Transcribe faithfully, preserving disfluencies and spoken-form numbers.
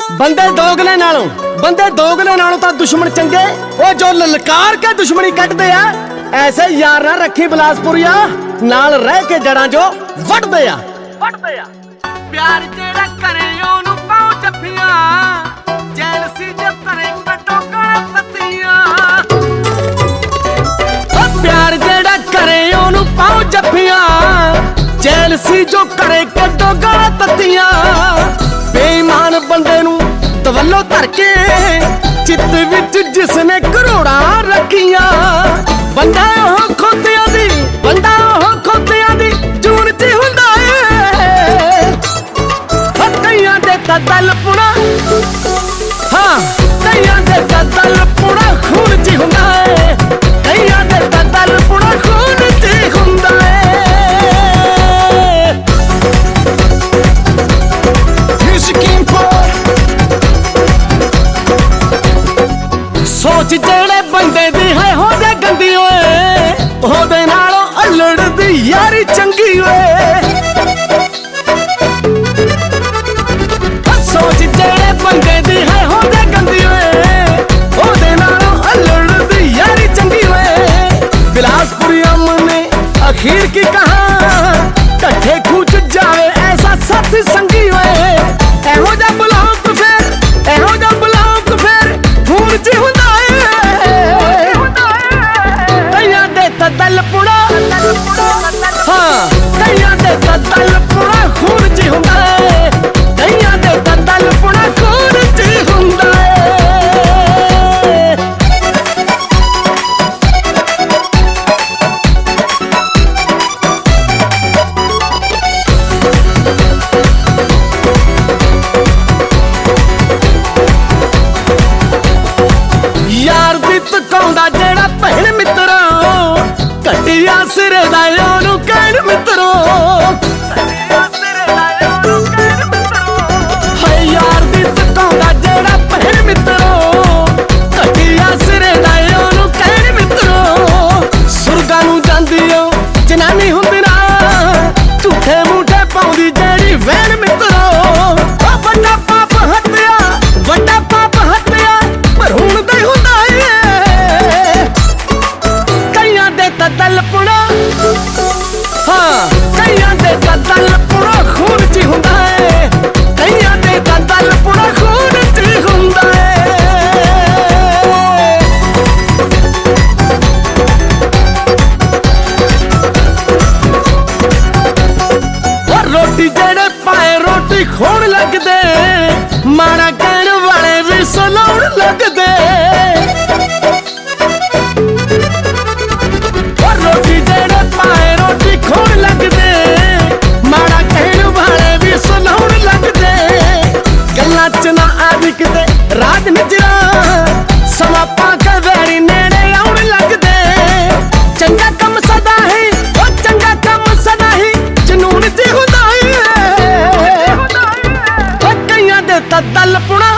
बंदे दोगले नालों बंदे दोगले नालों तां दुश्मन चंगे ओ जो ललकार के दुश्मनी कटदे आ। ऐसे यार ना रखी बिलासपुरिया नाल रह के जड़ा जो वटदे आ वटदे आ। प्यार जेड़ा करे ओनू पाओ जफ्फियां जेलसी जो करे कटो गल पत्तियां। ओ प्यार जेड़ा करे ओनू पाओ जफ्फियां जेलसी जो करे कटो गल पत्तियां। बेईमान बंदे नू दवल्लो धर के चित विच जिसने करोड़ा रखियां। बंदा ओह खोतियां दी बंदा ओह खोतियां दी जून च हुंदा ए। कईयां दे तां दल पुणा हाँ कईयां दे तां दल पुणा खून च हुंदा ए। कईयां दे तां दल पुणा खून च हुंदा ए। सोच जेड़े बंदे दी है हो जाए गंदी ओए ओदे नालों अल्लड़ दी यारी चंगी ओए। सोच जेड़े बंदे दी है हो जाए गंदी ओए ओदे नालों अल्लड़ दी यारी चंगी ओए। बिलासपुरी अम्म ने आखिर की कहा कट्ठे खूच जावे ऐसा साथी संगी ओए। एहो जा बुलाओ फिर एहो जा बुलाओ फिर खून च हुंदा दल पुणा हाँ कईयां दे तां दल पुणा खून च हुंदा ए। कईयां दे तां दल पुणा खून च हुंदा ए। यार दी तकाउंदा जेड़ा भैण मित्रा कटिया सिरे दा ओनू कहण मित्रो। हाय यार दी तकाउंदा जेड़ा भैण मित्रो कटिया सिरे दा ओनू कहण मित्रो। सुरगां नू जांदी ओ जनानी हुंदी ना झूठे मूठे पाउंदी जेड़ी वैण मित्रो। वड्डा पाप हत्या वड्डा पाप हत्या पर हुण दे हुंदा ए। कईयां दे तां दल पुणा हाँ कईयां दे तां दल पुणा खून च हुंदा ए। कईयां दे तां दल पुणा खून च हुंदा ए। और रोटी जेड़े पाए रोटी खोण लगदे माड़ा कहण वाले भी सुनाउण लगदे। रोटी जेड़े पाए रोटी खोण लगदे माड़ा कहण वाले भी सुनाउण लगदे। गल्लां च ना आदि किते राज निजरा समा पा के वैरी नेड़े आउण लगदे। चंगा कम सदा ही ओ चंगा कम सदा ही जनून च हुंदा ए। कईयां दे तां दल पुणा